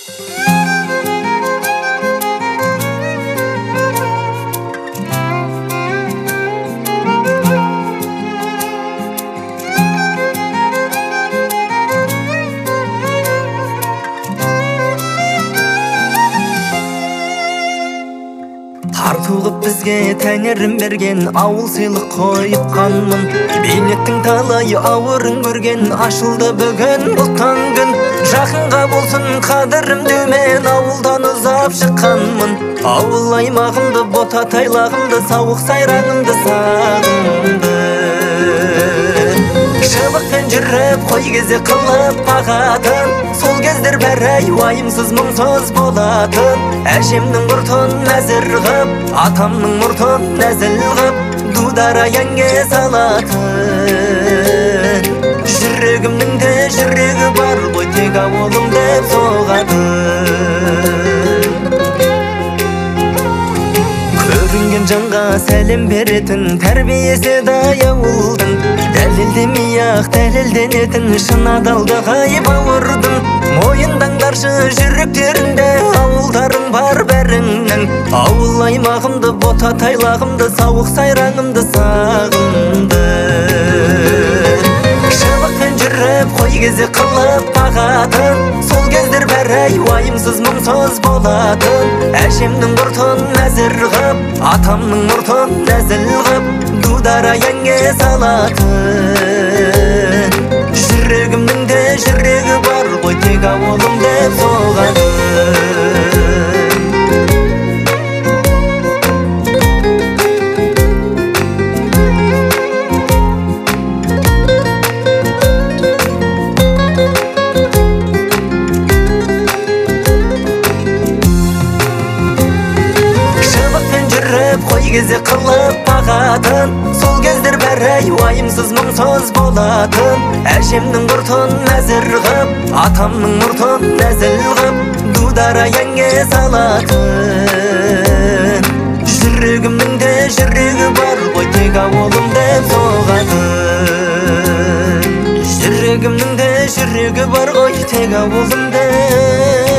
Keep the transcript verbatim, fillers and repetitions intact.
Тартылып бізге тәңірім берген ауыл сыйлық қойып қанмын. Бейнеттің талайы ауырын көрген ашылды бүгін бұлттан күн. Жақынға болсын қадірім деумен ауылдан ұзап шыққанмын. Ауыл аймағымды, бота тайлағымды, сауық сайраңымды сағынды. Шыбықпен жүріп қой кезе қылып бағатын, сол кездер бәрі уайымсыз мұңсыз болатын. Әжемнің құртын нәзір ғып, атамның мұртын нәзіл ғып, дудара янге салатын. Жүрегімнің де жүрегі бар ғой, тек ауылым деп соғатын. Көрінген жанға сәлем беретін, тәрбиесі дай ауылдың. Дәлелдемей-ақ дәлелденетін, шын адалдығы бауырдың. Мойындаңдаршы жүректерінде ауылдарың бар бәріңнің. Ауыл аймағымды, бота тайлағымды, сауық сайраңымды сағынды. Шыбықпен жүріп қой кезе қылып бағатын, сол кездер бәрі уайымсыз мұңсыз болатын. Әжемнің құртын нәзір ғып, атамның мұртын нәзіл ғып, дудара янге салатын. Жүрегімнің де жүрегі бар ғой, тек ауылым деп соғатын. Қой кезе қылып бағатын, сол кездер бәрі уайымсыз мұңсыз болатын. Әжемнің құртын нәзір ғып, атамның мұртын нәзіл ғып, дудара янге салатын. Жүрегімнің де жүрегі бар ғой, тек ауылым деп соғатын. Жүрегімнің де жүрегі бар ғой, тек ауылым деп